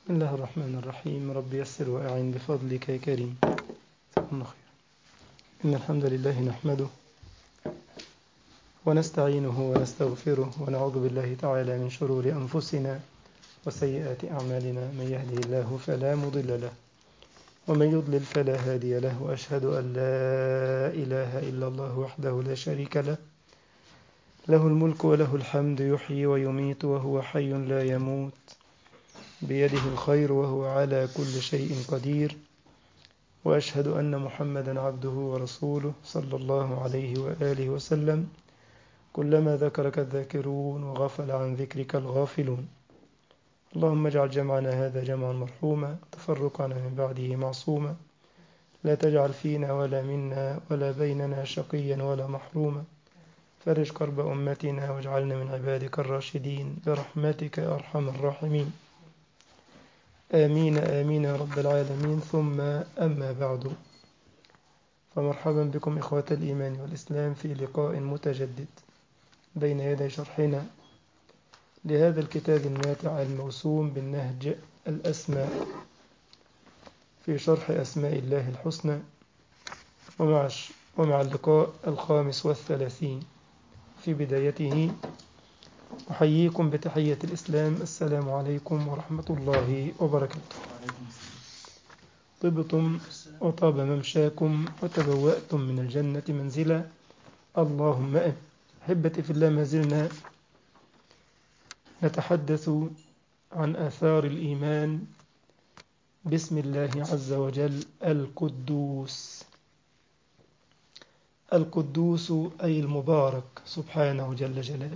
بسم الله الرحمن الرحيم. رب يسر وأعن بفضلك يا كريم. جزاكم خير. إن الحمد لله نحمده ونستعينه ونستغفره ونعوذ بالله تعالى من شرور أنفسنا وسيئات أعمالنا. من يهده الله فلا مضل له ومن يضلل فلا هادي له، وأشهد أن لا إله إلا الله وحده لا شريك له، له الملك وله الحمد، يحيي ويميت وهو حي لا يموت، بيده الخير وهو على كل شيء قدير. وأشهد أن محمدا عبده ورسوله صلى الله عليه وآله وسلم. كلما ذكرك الذاكرون وغفل عن ذكرك الغافلون. اللهم اجعل جمعنا هذا جمعا مرحوما، تفرقنا من بعده معصوما، لا تجعل فينا ولا منا ولا بيننا شقيا ولا محروما. فرج كرب أمتنا واجعلنا من عبادك الراشدين برحمتك يا أرحم الراحمين. آمين آمين يا رب العالمين. ثم أما بعد، فمرحبا بكم إخوة الإيمان والإسلام في لقاء متجدد بين يدي شرحنا لهذا الكتاب الماتع الموسوم بالنهج الأسماء في شرح أسماء الله الحسنى، ومع اللقاء 35 في بدايته أحييكم بتحية الإسلام. السلام عليكم ورحمة الله وبركاته. طبتم وطاب ممشاكم وتبوأتم من الجنة منزلا، اللهم آمين. أحبتي في الله، ما زلنا نتحدث عن آثار الإيمان باسم الله عز وجل القدوس. القدوس أي المبارك سبحانه جل جلاله.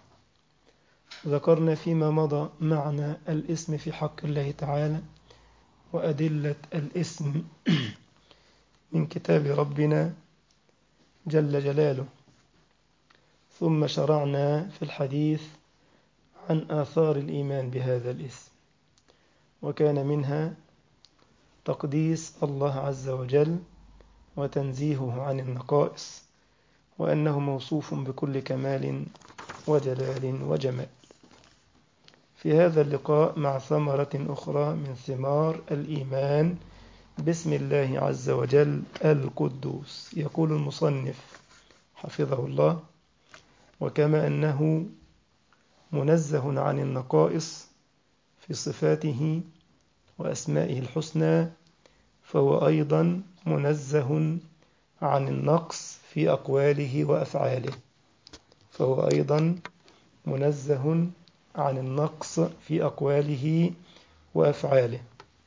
ذكرنا فيما مضى معنى الاسم في حق الله تعالى وأدلة الاسم من كتاب ربنا جل جلاله، ثم شرعنا في الحديث عن آثار الإيمان بهذا الاسم، وكان منها تقديس الله عز وجل وتنزيهه عن النقائص، وأنه موصوف بكل كمال وجلال وجمال. في هذا اللقاء مع ثمرة أخرى من ثمار الإيمان باسم الله عز وجل القدوس. يقول المصنف حفظه الله: وكما أنه منزه عن النقائص في صفاته وأسمائه الحسنى، فهو أيضا منزه عن النقص في أقواله وأفعاله. فهو أيضا منزه عن النقص في أقواله وأفعاله.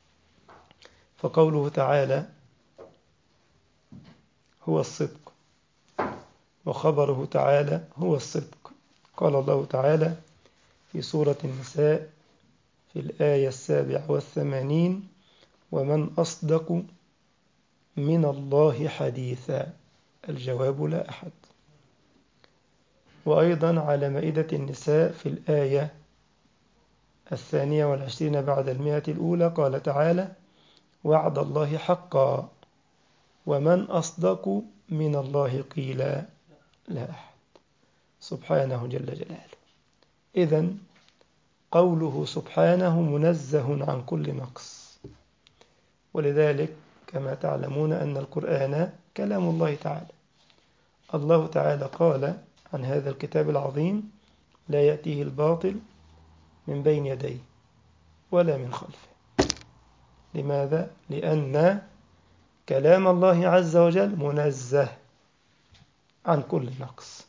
فقوله تعالى هو الصدق، وخبره تعالى هو الصدق. قال الله تعالى في سورة النساء في الآية 87: ومن أصدق من الله حديثا. الجواب: لا أحد. وأيضا على مائدة النساء في الآية 22 بعد 100 قال تعالى: وعد الله حقا ومن أصدق من الله قيلا. لا أحد. سبحانه جل جلاله. إذن قوله سبحانه منزه عن كل نقص، ولذلك كما تعلمون أن القرآن كلام الله تعالى. الله تعالى قال عن هذا الكتاب العظيم: لا يأتيه الباطل من بين يديه ولا من خلفه. لماذا؟ لأن كلام الله عز وجل منزه عن كل نقص،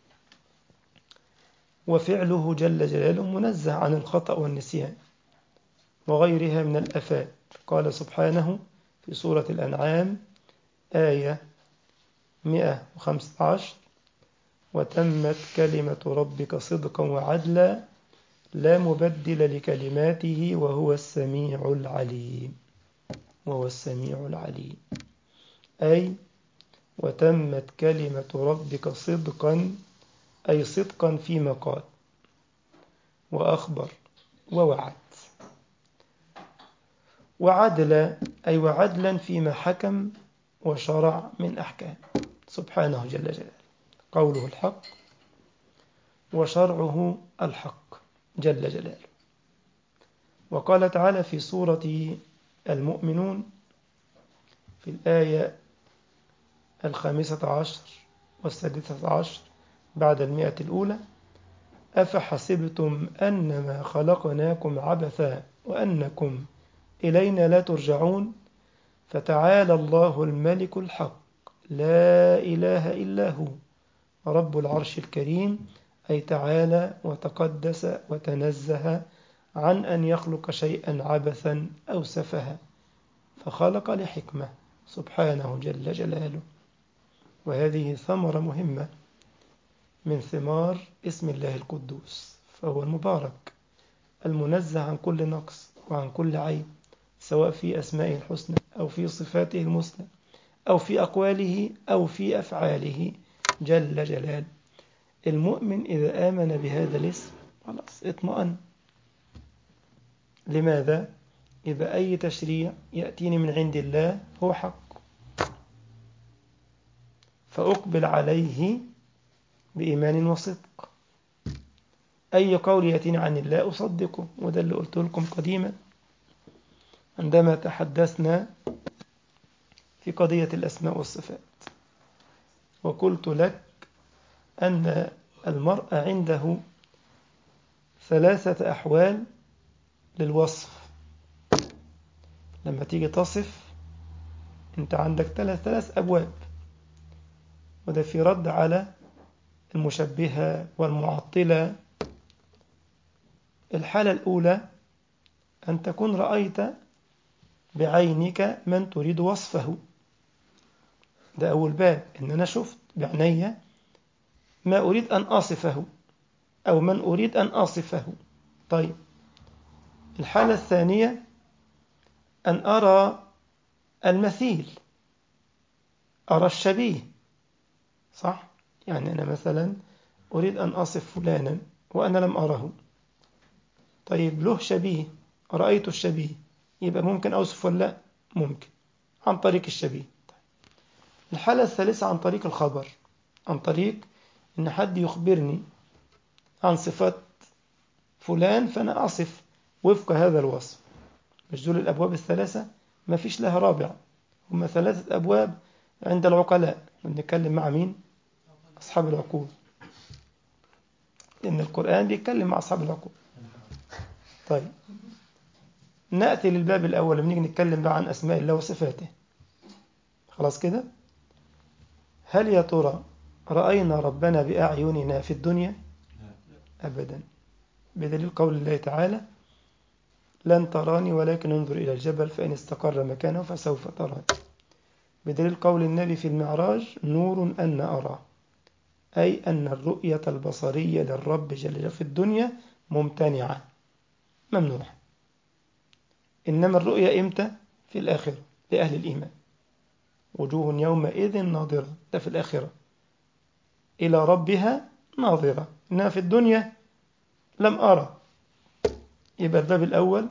وفعله جل جلاله منزه عن الخطأ والنسيان وغيرها من الآفات. قال سبحانه في سورة الأنعام آية 115: وتمت كلمة ربك صدقا وعدلا لا مبدل لكلماته وهو السميع العليم. وهو السميع العليم، أي وتمت كلمة ربك صدقا، أي صدقا فيما قال وأخبر ووعد، وعدلا أي وعدلا فيما حكم وشرع من أحكام. سبحانه جل جلاله. قوله الحق وشرعه الحق جل جلاله. وقال تعالى في سورة المؤمنون في الآية 15 و16 بعد 100 الأولى: أفحسبتم أنما خلقناكم عبثا وأنكم إلينا لا ترجعون فتعالى الله الملك الحق لا إله إلا هو رب العرش الكريم، أي تعالى وتقدس وتنزه عن أن يخلق شيئا عبثا أو سفها، فخلق لحكمة سبحانه جل جلاله. وهذه ثمرة مهمة من ثمار اسم الله القدوس، فهو المبارك المنزه عن كل نقص وعن كل عيب، سواء في أسمائه الحسنى أو في صفاته المثلى أو في أقواله أو في أفعاله جل جلاله. المؤمن إذا آمن بهذا الاسم خلاص اطمأن. لماذا؟ إذا أي تشريع يأتيني من عند الله هو حق فأقبل عليه بإيمان وصدق. أي قول يأتيني عن الله أصدقه، وده اللي قلت لكم قديما عندما تحدثنا في قضية الأسماء والصفات، وقلت لك أن المرء عنده 3 أحوال للوصف. لما تيجي تصف أنت عندك 3 أبواب، وده في رد على المشبهة والمعطلة. الحالة الأولى أن تكون رأيت بعينك من تريد وصفه، ده أول باب، إن أنا شفت بعناية ما أريد أن أصفه أو من أريد أن أصفه. طيب، الحالة الثانية أن أرى المثيل، أرى الشبيه، صح؟ يعني أنا مثلا أريد أن أصف فلانا وأنا لم أره، طيب له شبيه، رأيت الشبيه، يبقى ممكن أوصف ولا لا؟ ممكن عن طريق الشبيه. الحالة الثالثة عن طريق الخبر، عن طريق إن حد يخبرني عن صفات فلان فأنا أصف وفق هذا الوصف. مش دول الأبواب ال3؟ ما فيش لها رابع، هم 3 أبواب عند العقلاء. بنتكلم مع مين؟ أصحاب العقول، لأن القرآن بيتكلم مع أصحاب العقول. طيب، نأتي للباب الأول بنيجي نتكلم بقى عن أسماء الله وصفاته. خلاص كده؟ هل يا ترى رأينا ربنا بأعيننا في الدنيا؟ أبدا، بدليل قول الله تعالى: لن تراني ولكن انظر إلى الجبل فإن استقر مكانه فسوف تراني. بدليل قول النبي في المعراج: نور أن أراه، أي أن الرؤية البصرية للرب جل جلاله في الدنيا ممتنعة ممنوعة، إنما الرؤية إمتى؟ في الآخرة لأهل الإيمان. وجوه يومئذ ناظرة، ده في الآخرة، إلى ربها ناظرة، إنها في الدنيا لم أرى. يبقى الباب الأول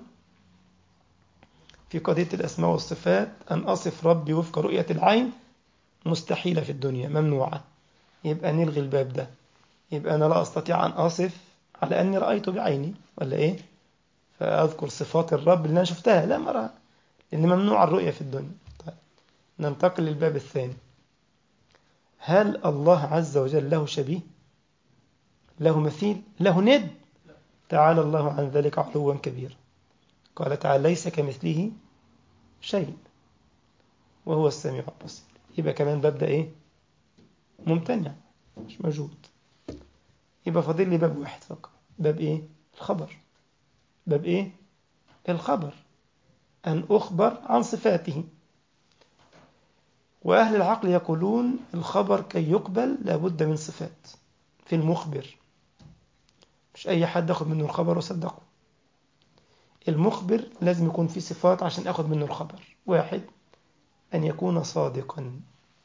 في قضية الأسماء والصفات أن أصف ربي وفق رؤية العين مستحيلة في الدنيا، ممنوعة. يبقى نلغي الباب ده، يبقى أنا لا أستطيع أن أصف على أني رأيته بعيني ولا إيه، فأذكر صفات الرب اللي أنا شفتها لا أراها، لأن ممنوع الرؤية في الدنيا. طيب، ننتقل للباب الثاني. هل الله عز وجل له شبيه؟ له مثيل؟ له ند؟ تعالى الله عن ذلك علوا كبيرا. قال تعالى: ليس كمثله شيء وهو السميع البصير. يبقى كمان باب ده إيه؟ ممتنع، مش موجود. يبقى فاضل لي باب واحد فقط، باب إيه؟ الخبر. باب إيه؟ الخبر، أن أخبر عن صفاته. وأهل العقل يقولون الخبر كي يقبل لابد من صفات في المخبر، مش أي حد أخذ منه الخبر وصدقه. المخبر لازم يكون فيه صفات عشان أخذ منه الخبر. 1: أن يكون صادقا.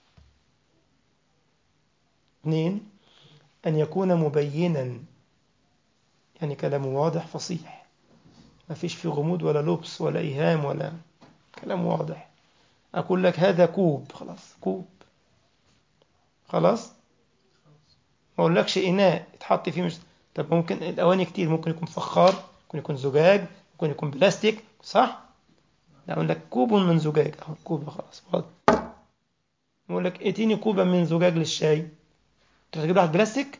2: أن يكون مبينا، يعني كلامه واضح فصيح، ما فيش فيه غموض ولا لبس ولا إيهام، ولا كلام واضح. أقول لك هذا كوب، خلاص كوب، خلاص. ما أقولكش إناء يتحط فيه، مش طب ممكن الأواني كتير، ممكن يكون فخار، ممكن يكون زجاج، يكون بلاستيك صح؟ لا أقول لك كوب من زجاج، أهو كوب خلاص واضح. يقول لك ائتيني كوبا من زجاج للشاي، تجيب واحد بلاستيك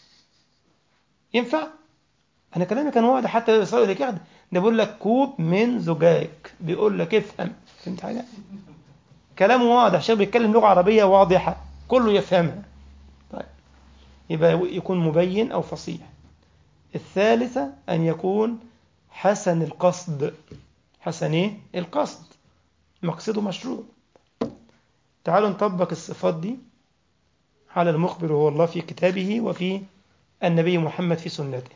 ينفع؟ أنا كلامي كان واضح حتى يوصل لك، ده بيقول لك كوب من زجاج، بيقول لك افهم. فهمت حاجة؟ كلامه واضح، شيخ بيتكلم لغة عربية واضحة كله يفهمها. طيب يبقى يكون مبين أو فصيح. الثالثة أن يكون حسن القصد. حسن إيه؟ القصد، مقصده مشروع. تعالوا نطبق الصفات دي على المخبر هو الله في كتابه وفي النبي محمد في سنته.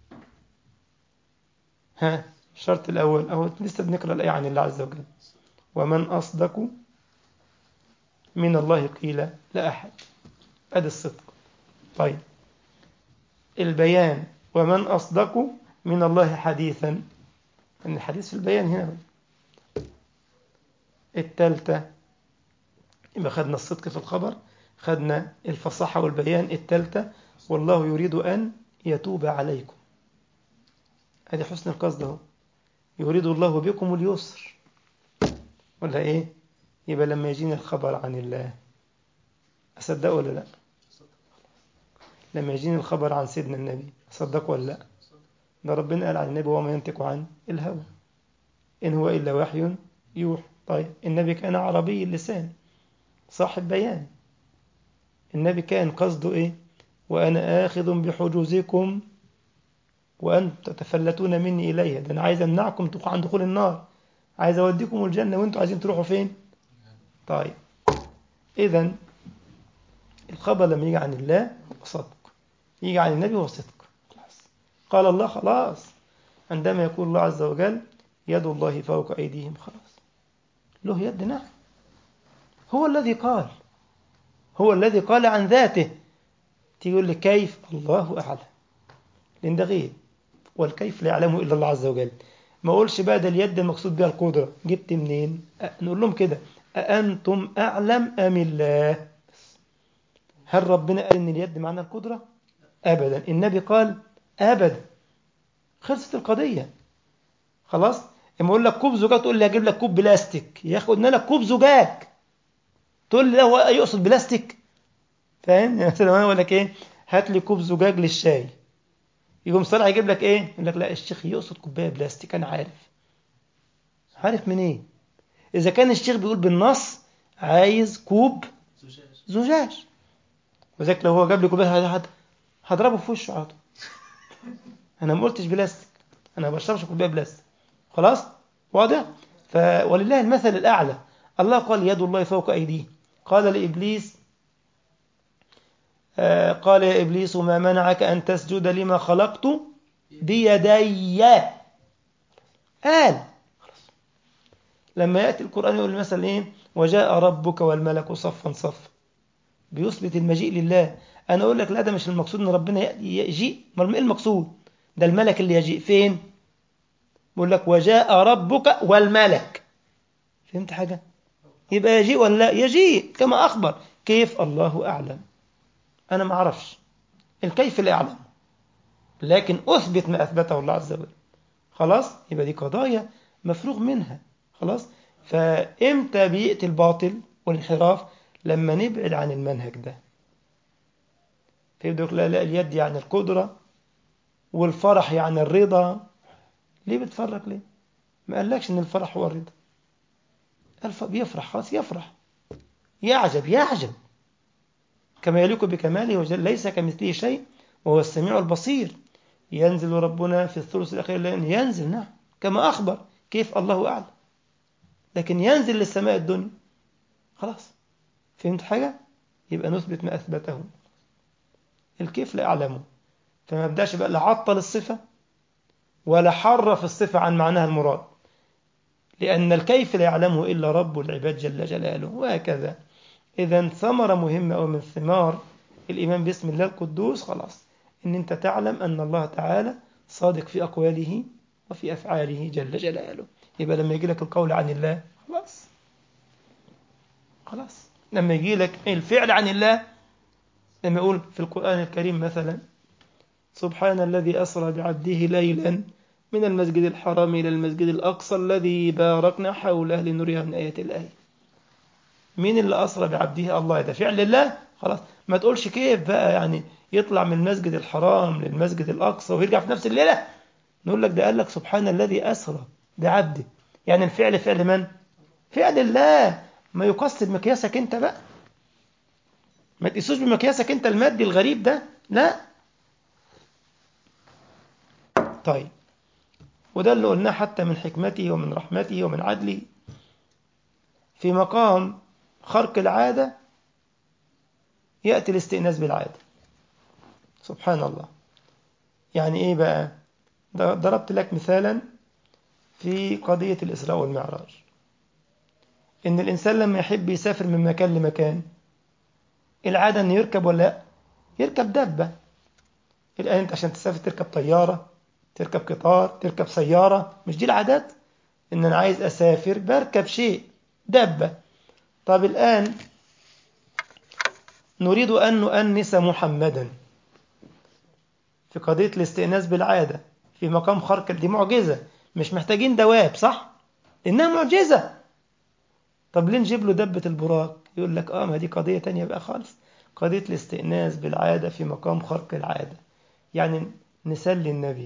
ها، الشرط الأول أو لسه بنقرأ الآية عن الله عز وجل، ومن أصدق من الله قيل لا أحد. أدي الصدق. طيب البيان، ومن أصدق من الله حديثا، أن الحديث في البيان هنا. التالتة يبقى خدنا الصدق في الخبر، خدنا الفصاحة والبيان. التالتة والله يريد أن يتوب عليكم، هذه حسن القصد اهو، يريد الله بكم اليسر ولا إيه؟ يبقى لما يجيني الخبر عن الله أصدقه ولا لا؟ لما يجيني الخبر عن سيدنا النبي أصدقه ولا لا؟ ده ربنا قال عن النبي وما ينطق عن الهوى إن هو إلا وحي يوحى. طيب النبي كان عربي اللسان صاحب بيان، النبي كان قصده إيه؟ وأنا آخذ بحجوزكم وأنتم تتفلتون مني إليها، ده أنا عايز أمنعكم عن دخول النار، عايز أوديكم الجنة وأنتم عايزين تروحوا فين؟ طيب إذن الخبر لما يجي عن الله هو صدق، يجي عن النبي هو صدق. خلاص قال الله، خلاص. عندما يقول الله عز وجل يد الله فوق أيديهم، خلاص له يد، نعم، هو الذي قال، هو الذي قال عن ذاته. تقول لي كيف؟ الله أعلم، لأن ده غيب، والكيف لا يعلمه إلا الله عز وجل. ما أقولش بقى ده اليد المقصود بها القدرة، جبت منين؟ نقول لهم كده أأنتم أعلم أم الله؟ هل ربنا قال إن اليد معنى القدرة؟ أبدا. النبي قال؟ أبدا. خلصت القضية. خلاص. اما اقول لك كوب زجاج تقول لي هجيب لك كوب بلاستيك، يا اخي قلنا لك كوب زجاج تقول لي لا هو يقصد بلاستيك. فاهم؟ يعني مثلا انا اقول لك ايه، هات لي كوب زجاج للشاي، يقوم صالح يجيب لك ايه، يقول لك لا الشيخ يقصد كوبايه بلاستيك. انا عارف، عارف منين إيه؟ اذا كان الشيخ بيقول بالنص عايز كوب زجاج، وذاك لو هو جاب لي كوبايه هضربه في وشه على طول. انا ما قلتش بلاستيك، انا ما بشربش كوبايه بلاستيك. خلاص واضح. ولله المثل الاعلى. الله قال يد الله فوق ايديه، قال لابليس قال يا ابليس ما منعك ان تسجد لما خلقت بيدي. قال لما ياتي القران يقول مثلا ايه، وجاء ربك والملك صفا صفا، بيثبت المجيء لله. انا اقول لك لا ده مش المقصود ان ربنا يجيء، امال ايه المقصود؟ ده الملك اللي يجيء فين؟ بقول لك وجاء ربك والملك. فهمت حاجه؟ يبقى يجيء ولا لا؟ يجيء كما اخبر. كيف؟ الله اعلم، انا ما اعرفش الكيف، لا اعلم، لكن اثبت ما اثبته الله عز وجل. خلاص. يبقى دي قضايا مفروغ منها. خلاص. فامتى بيأتي الباطل والانحراف؟ لما نبعد عن المنهج ده. فيبدأ يقول لا لا اليد يعني القدرة، والفرح يعني الرضا. ليه بتفرق ليه؟ ما قالكش ان الفرح هو الرضا. بيفرح خلاص، يفرح، يعجب يعجب كما يليق بكماله وجل، ليس كمثله شيء وهو السميع البصير. ينزل ربنا في الثلث الأخير لأن ينزل، نعم كما أخبر. كيف؟ الله أعلم، لكن ينزل للسماء الدنيا. خلاص. فهمت حاجة؟ يبقى نثبت ما أثبته، الكيف لا أعلمه. فما بدأش بقى لعطل الصفة ولا حرف الصفة عن معناها المراد، لأن الكيف لا يعلمه إلا رب العباد جل جلاله، وهكذا. إذا ثمرة مهمة أو من ثمار الإيمان باسم الله القدوس، خلاص، إن أنت تعلم أن الله تعالى صادق في أقواله وفي أفعاله جل جلاله. يبقى لما يجي لك القول عن الله خلاص، خلاص. لما يجي لك الفعل عن الله، لما يقول في القرآن الكريم مثلا سبحان الذي أسرى بعبده ليلا من المسجد الحرام إلى المسجد الأقصى الذي باركنا حوله لنريه من آيات الآية. مين اللي أسرى بعبده؟ الله. ده فعل الله. خلاص، ما تقولش كيف بقى يعني يطلع من المسجد الحرام للمسجد الأقصى ويرجع في نفس الليلة. نقول لك ده قال لك سبحان الذي أسرى بعبده، يعني الفعل فعل من؟ فعل الله. ما يقصد مقياسك انت بقى، ما تقيسوش بمقياسك انت المادي الغريب ده، لا. طيب، وده اللي قلناه حتى من حكمته ومن رحمته ومن عدله. في مقام خرق العادة يأتي الاستئناس بالعادة. سبحان الله. يعني ايه بقى؟ ضربت لك مثالا في قضية الإسراء والمعراج، إن الإنسان لما يحب يسافر من مكان لمكان العادة أن يركب ولا لا؟ يركب دابة. الآن أنت عشان تسافر تركب طيارة، تركب قطار، تركب سيارة، مش دي العادات؟ إن أنا عايز أسافر بركب شيء، دابة. طب الآن نريد أن نؤنس محمدا في قضية الاستئناس بالعادة في مقام خرق، دي معجزة، مش محتاجين دواب، صح؟ إنها معجزة. طب ليه نجيب له دبة البراق؟ يقول لك ما دي قضية تانية بقى خالص. قضية الاستئناس بالعادة في مقام خرق العادة، يعني نسلي النبي،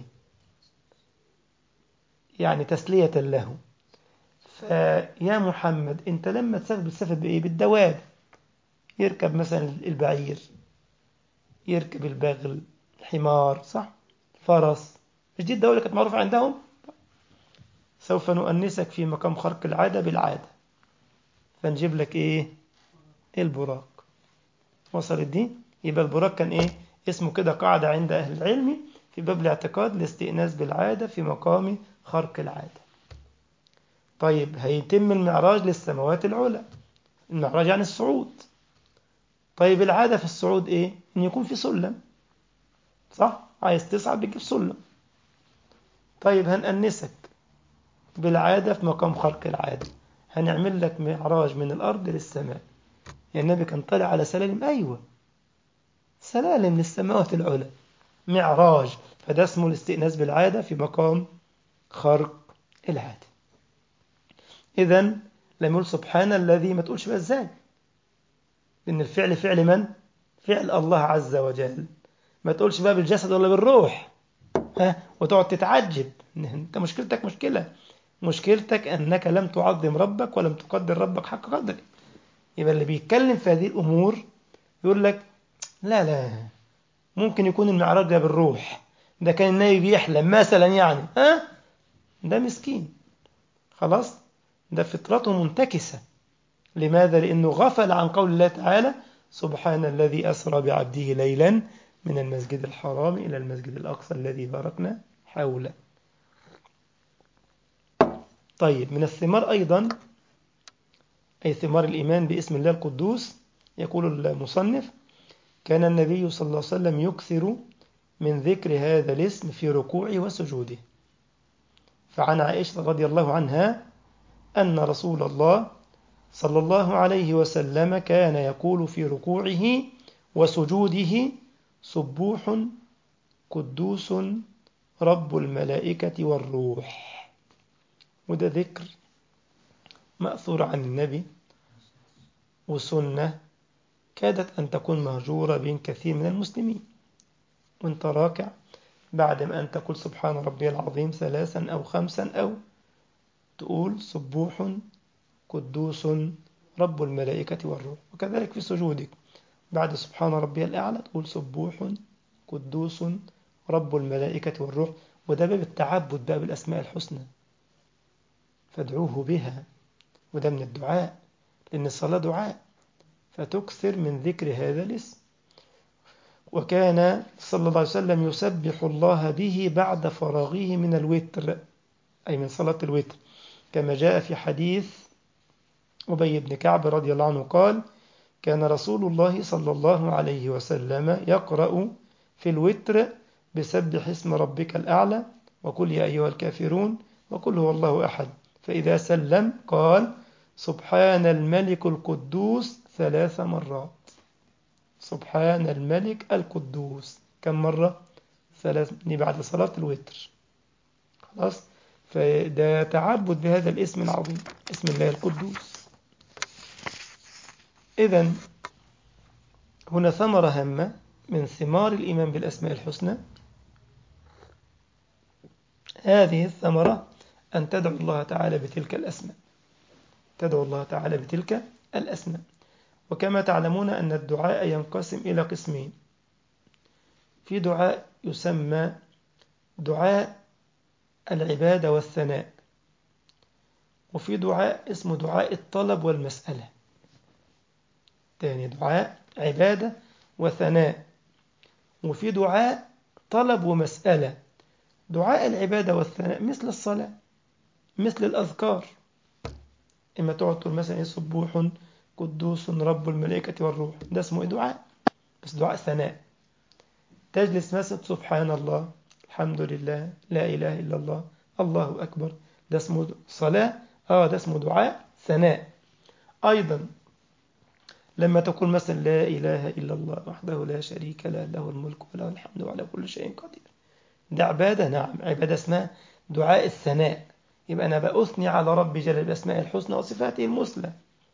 يعني تسلية له. فيا محمد أنت لما تسافر بتسافر بإيه؟ بالدواب. يركب مثلا البعير، يركب البغل، الحمار، صح؟ فرس. مش دي الدولة اللي كانت معروفة عندهم؟ سوف نؤنسك في مقام خرق العادة بالعادة، فنجيب لك إيه؟ البراق. وصلت دي؟ يبقى البراق كان إيه؟ اسمه كده قاعدة عند أهل العلم في باب الاعتقاد، الاستئناس بالعادة في مقام خرق العادة. طيب، هيتم المعراج للسماوات العلى، المعراج يعني الصعود. طيب العادة في الصعود إيه؟ إن يكون في سلم، صح؟ عايز تصعد بتجيب سلم. طيب هنأنسك بالعادة في مقام خرق العادة، هنعمل لك معراج من الأرض للسماء. يعني النبي كان طالع على سلالم، أيوة، سلالم للسماوات العلى، معراج. فده اسمه الاستئناس بالعادة في مقام خرق العادة. إذن لما يقول سبحان الذي، ما تقولش بقى إزاي، لأن الفعل فعل من؟ فعل الله عز وجل. ما تقولش بقى بالجسد ولا بالروح، وتقعد تتعجب. انت مشكلتك انك لم تعظم ربك ولم تقدر ربك حق قدره. يبقى اللي بيتكلم في هذه الامور يقول لك لا لا، ممكن يكون المعراج ده بالروح، ده كان النبي بيحلم مثلا، يعني ده مسكين خلاص، ده فطرته منتكسة. لماذا؟ لأنه غفل عن قول الله تعالى سبحان الذي أسرى بعبده ليلا من المسجد الحرام إلى المسجد الأقصى الذي باركنا حوله. طيب، من الثمار أيضا، أي ثمار الإيمان باسم الله القدوس، يقول المصنف كان النبي صلى الله عليه وسلم يكثر من ذكر هذا الاسم في ركوعه وسجوده. فعن عائشة رضي الله عنها أن رسول الله صلى الله عليه وسلم كان يقول في ركوعه وسجوده سبوح قدوس رب الملائكة والروح. وده ذكر مأثور عن النبي وسنة كادت أن تكون مهجورة بين كثير من المسلمين. وانت راكع بعد ما أن تقول سبحان ربي العظيم 3 أو 5 أو تقول سبوح قدوس رب الملائكة والروح. وكذلك في سجودك بعد سبحان ربي الأعلى تقول سبوح قدوس رب الملائكة والروح. وده باب التعبد باب الأسماء الحسنى، فادعوه بها، وده من الدعاء، لأن الصلاة دعاء، فتكثر من ذكر هذا الاسم. وكان صلى الله عليه وسلم يسبح الله به بعد فراغه من الوتر، أي من صلاة الوتر، كما جاء في حديث أبي بن كعب رضي الله عنه قال كان رسول الله صلى الله عليه وسلم يقرأ في الوتر بسبح اسم ربك الأعلى وقل يا أيها الكافرون وقل هو الله أحد. فإذا سلم قال سبحان الملك القدوس 3 مرات. سبحان الملك القدوس كم مرة؟ 3، بعد صلاة الوتر. خلاص، فده تعبد بهذا الاسم العظيم، اسم الله القدوس. إذن هنا ثمرة هامة من ثمار الإيمان بالأسماء الحسنى. هذه الثمرة أن تدعو الله تعالى بتلك الأسماء، تدعو الله تعالى بتلك الأسماء. وكما تعلمون أن الدعاء ينقسم إلى قسمين: في دعاء يسمى دعاء العبادة والثناء، وفي دعاء اسمه دعاء الطلب والمسألة. تاني، دعاء عبادة وثناء، وفي دعاء طلب ومسألة. دعاء العبادة والثناء مثل الصلاة، مثل الأذكار، إما تقعد تقول مثلا سبوح قدوس رب الملائكة والروح، ده اسمه دعاء، بس دعاء ثناء. تجلس مثلا سبحان الله، الحمد لله، لا إله إلا الله، الله أكبر، ده اسمه صلاة، ده اسمه دعاء ثناء. أيضا لما تقول مثلا لا إله إلا الله وحده لا شريك له، له الملك وله الحمد وعلى كل شيء قدير، ده عبادة، نعم عبادة، اسمها دعاء الثناء. يبقى أنا بأثني على ربي جل بأسماء الحسنى وصفاته المثلى.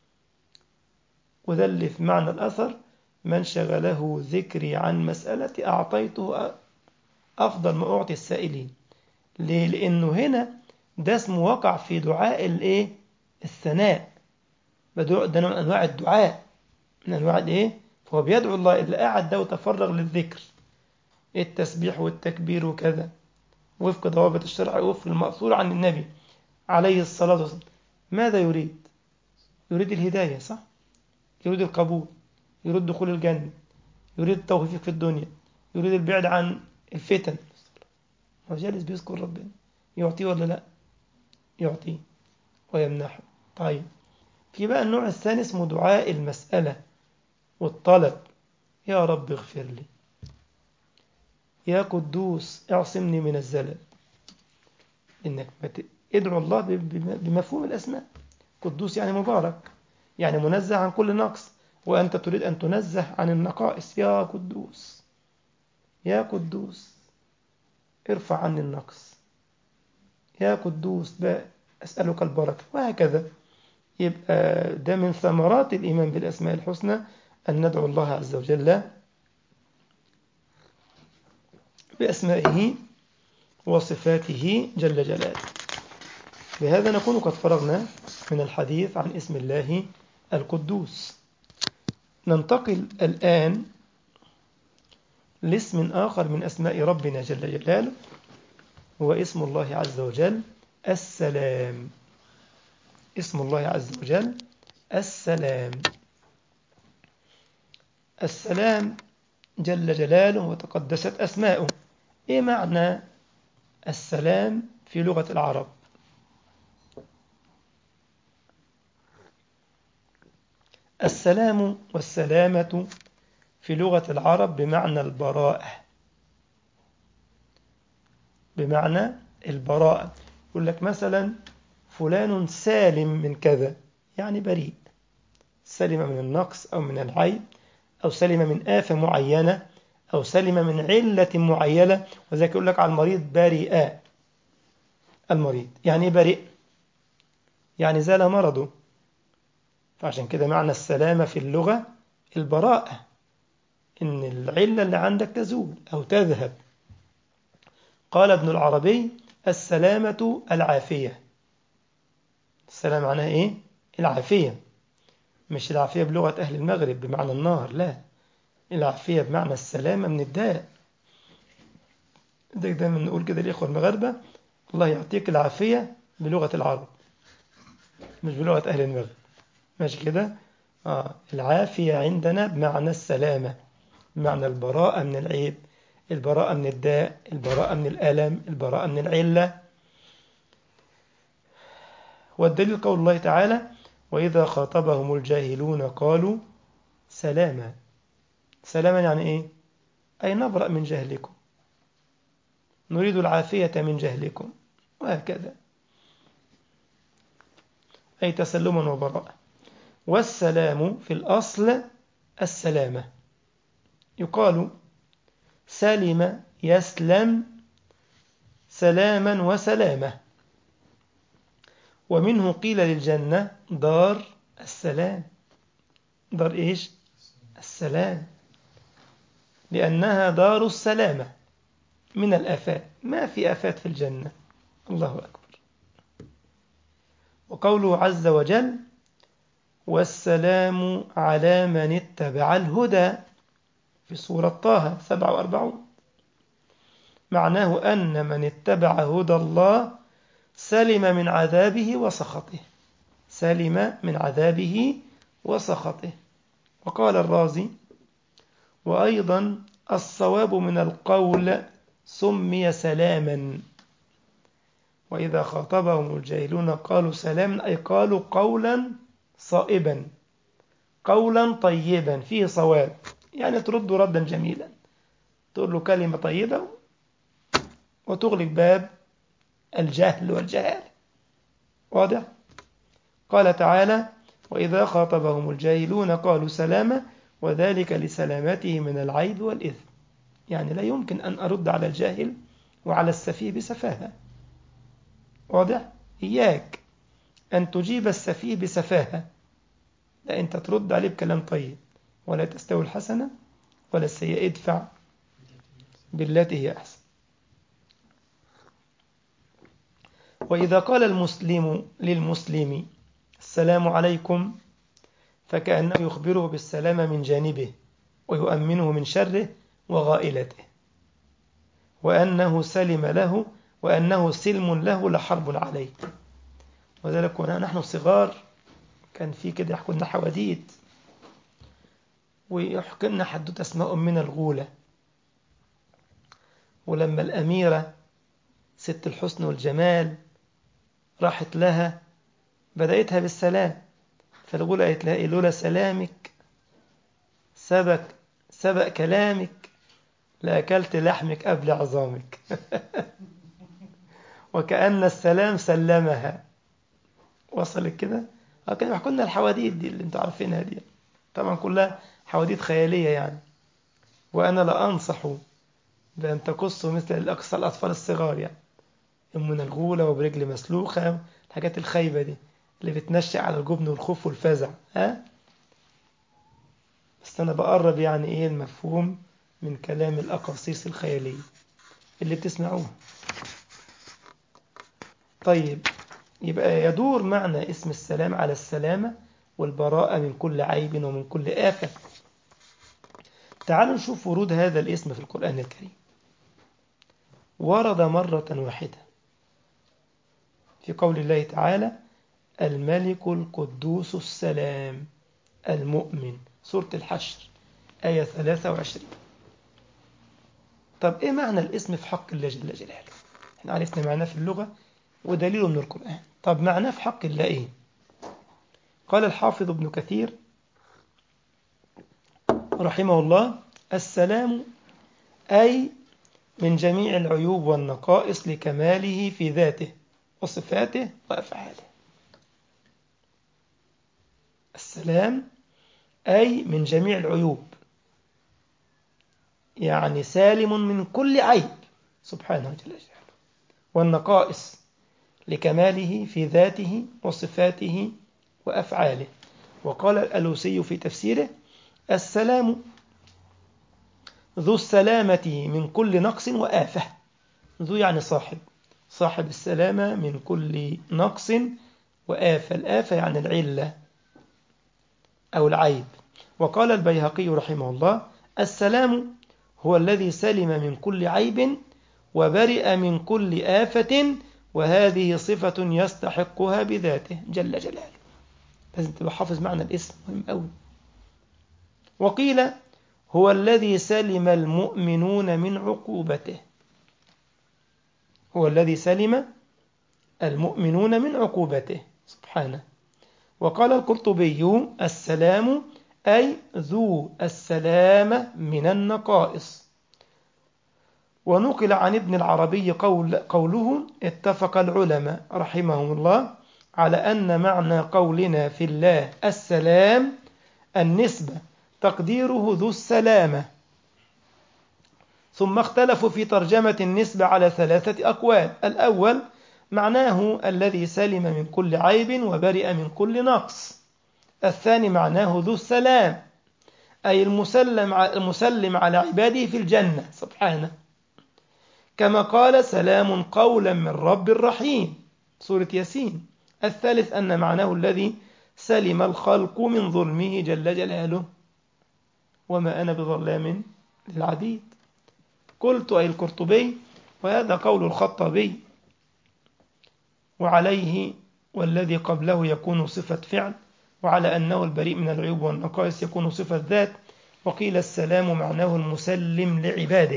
وده اللي في معنى الأثر: من شغله ذكري عن مسألتي أعطيته أفضل ما أعطي السائلين. ليه؟ لأنه هنا ده اسمه وقع في دعاء الثناء، ده نوع من أنواع الدعاء، من أنواع فهو بيدعو الله اللي قاعد ده وتفرغ للذكر، التسبيح والتكبير وكذا، وفق ضوابط الشرع وفق المأثور عن النبي عليه الصلاة والسلام. ماذا يريد؟ يريد الهداية، صح؟ يريد القبول، يريد دخول الجنة، يريد التوفيق في الدنيا، يريد البعد عن الفتن. هو جالس بيذكر ربنا، يعطيه ولا لا؟ يعطيه ويمنحه. طيب، في بقى النوع الثاني اسمه دعاء المسألة والطلب: يا رب اغفر لي، يا قدوس اعصمني من الزلل. إنك ادعو الله بمفهوم الأسماء. قدوس يعني مبارك، يعني منزه عن كل نقص، وأنت تريد أن تنزه عن النقائص. يا قدوس، يا قدوس ارفع عني النقص، يا قدوس أسألك البركة، وهكذا. يبقى ده من ثمرات الإيمان بالأسماء الحسنى، أن ندعو الله عز وجل بأسمائه وصفاته جل جلاله. بهذا نكون قد فرغنا من الحديث عن اسم الله القدوس. ننتقل الآن لاسم آخر من أسماء ربنا جل جلاله، هو اسم الله عز وجل السلام. اسم الله عز وجل السلام. السلام جل جلاله وتقدست أسماؤه. إيه معنى السلام في لغة العرب؟ السلام والسلامة في لغة العرب بمعنى البراءة، بمعنى البراءة. يقول لك مثلا فلان سالم من كذا، يعني بريء، سلم من النقص أو من العيب، أو سلم من آفة معينة، أو سلم من علة معينة. وذلك يقول لك على المريض بريء. المريض يعني بريء، يعني زال مرضه. فعشان كده معنى السلامة في اللغة البراءة، إن العلة اللي عندك تزول أو تذهب. قال ابن العربي: السلامة العافية. السلام معناها إيه؟ العافية، مش العافية بلغة أهل المغرب بمعنى النار، لا، العافية بمعنى السلامة من الداء. ده دايما نقول كده الإخوة المغاربة: الله يعطيك العافية بلغة العرب، مش بلغة أهل المغرب. ماشي كده؟ العافية عندنا بمعنى السلامة، بمعنى البراءة من العيب، البراءة من الداء، البراءة من الألم، البراءة من العلة. والدليل قول الله تعالى: وإذا خاطبهم الجاهلون قالوا سلاما. سلاما يعني إيه؟ أي نبرأ من جهلكم، نريد العافية من جهلكم، وهكذا، أي تسلما وبراءة. والسلام في الأصل السلامة. يقال سلم يسلم سلاما وسلامة. ومنه قيل للجنة دار السلام. دار إيش؟ السلام، لأنها دار السلامة من الآفات، ما في آفات في الجنة. الله أكبر. وقوله عز وجل والسلام على من اتبع الهدى في سورة طه 47، معناه أن من اتبع هدى الله سلم من عذابه وسخطه، سلم من عذابه وسخطه. وقال الرازي وأيضا الصواب من القول سمي سلاما، وإذا خاطبهم الجاهلون قالوا سلاما، أي قالوا قولا صائبا، قولا طيبا فيه صواب، يعني ترد ردا جميلا، تقول له كلمة طيبة وتغلق باب الجهل والجهال. واضح؟ قال تعالى وإذا خاطبهم الجاهلون قالوا سلاما، وذلك لسلامته من العيب والإثم. يعني لا يمكن أن أرد على الجاهل وعلى السفيه بسفاهة. واضح؟ إياك أن تجيب السفيه بسفاهة، لا، أنت ترد عليه بكلام طيب. ولا تستوي الحسنة ولا السيئة، ادفع بالتي هي أحسن. وإذا قال المسلم للمسلم السلام عليكم فكأنه يخبره بالسلامة من جانبه ويؤمنه من شره وغائلته، وأنه سلم له، وأنه سلم له لحرب عليه. وذلك ونحن صغار كان في كده يحكوا لنا حواديت، ويحكي لنا حدوته اسمها أمنا الغولة. ولما الأميرة ست الحسن والجمال راحت لها بدأتها بالسلام، فالغولة قالت لها لولا سلامك سبق كلامك لأكلت لحمك قبل عظامك. وكأن السلام سلمها. وصلت كده؟ كانوا يحكوا لنا الحواديت دي اللي انتوا عارفينها دي، طبعا كلها حواديت خيالية يعني. وأنا لا أنصح بأن تقصوا مثل الأقصى الأطفال الصغار يعني، أمنا الغولة وبرجل مسلوخة، الحاجات الخايبة دي اللي بتنشأ على الجبن والخوف والفزع. بس أنا بقرب يعني إيه المفهوم من كلام الأقاصيص الخيالية اللي بتسمعوه. طيب، يبقى يدور معنى اسم السلام على السلامة والبراءة من كل عيب ومن كل آفة. تعالوا نشوف ورود هذا الاسم في القرآن الكريم. ورد مرة واحدة في قول الله تعالى الملك القدوس السلام المؤمن، سورة الحشر آية 23. طب إيه معنى الاسم في حق الله جل جلاله؟ احنا عرفنا معناه في اللغة ودليله من القرآن. طب معناه في حق الله إيه؟ قال الحافظ ابن كثير رحمه الله السلام أي من جميع العيوب والنقائص لكماله في ذاته وصفاته وأفعاله. السلام أي من جميع العيوب، يعني سالم من كل عيب سبحانه جل جلاله، والنقائص لكماله في ذاته وصفاته وأفعاله. وقال الألوسي في تفسيره السلام ذو السلامة من كل نقص وآفة. ذو يعني صاحب السلامة من كل نقص وآفة. الآفة يعني العلة أو العيب. وقال البيهقي رحمه الله السلام هو الذي سلم من كل عيب وبرئ من كل آفة، وهذه صفة يستحقها بذاته جل جلاله. لازم تبقى حافظ معنى الاسم، مهم أوي. وقيل هو الذي سلم المؤمنون من عقوبته، هو الذي سلم المؤمنون من عقوبته سبحانه. وقال القرطبي السلام أي ذو السلامة من النقائص. ونقل عن ابن العربي قوله اتفق العلماء رحمهم الله على أن معنى قولنا في الله السلام النسبة، تقديره ذو السلامة، ثم اختلفوا في ترجمة النسبة على 3 أقوال. الأول معناه الذي سلم من كل عيب وبرئ من كل نقص. الثاني معناه ذو السلام، أي المسلم على عباده في الجنة سبحانه، كما قال سلام قولا من رب رحيم سورة ياسين. الثالث أن معناه الذي سلم الخلق من ظلمه جل جلاله، وما أنا بظلام للعبيد. قلت أي القرطبي، وهذا قول الخطابي، وعليه والذي قبله يكون صفة فعل، وعلى أنه البريء من العيوب والنقائص يكون صفة ذات. وقيل السلام معناه المسلم لعباده.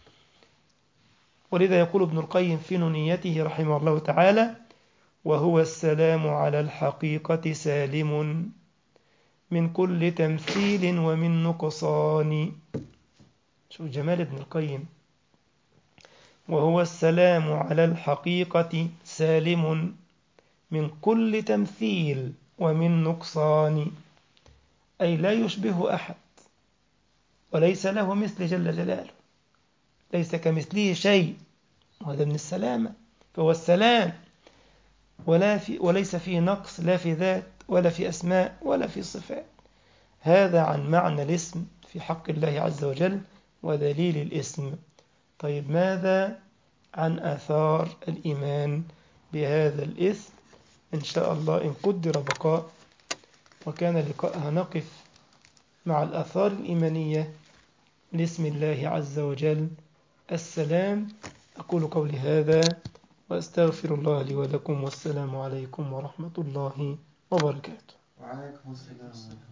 ولذا يقول ابن القيم في نونيته رحمه الله تعالى: وهو السلام على الحقيقة سالم من كل تمثيل ومن نقصان. شوف جمال ابن القيم، وهو السلام على الحقيقة سالم من كل تمثيل ومن نقصان، أي لا يشبه أحد وليس له مثل جل جلاله، ليس كمثله شيء، وهذا من السلامة. فهو السلام وليس فيه نقص، لا في ذات ولا في أسماء ولا في صفات. هذا عن معنى الاسم في حق الله عز وجل ودليل الاسم. طيب ماذا عن آثار الإيمان بهذا الاسم؟ إن شاء الله إن قدر بقاء وكان لقاء نقف مع الآثار الإيمانية لاسم الله عز وجل السلام. أقول قولي هذا وأستغفر الله لي ولكم، والسلام عليكم ورحمة الله وبركاته. وعليكم السلام.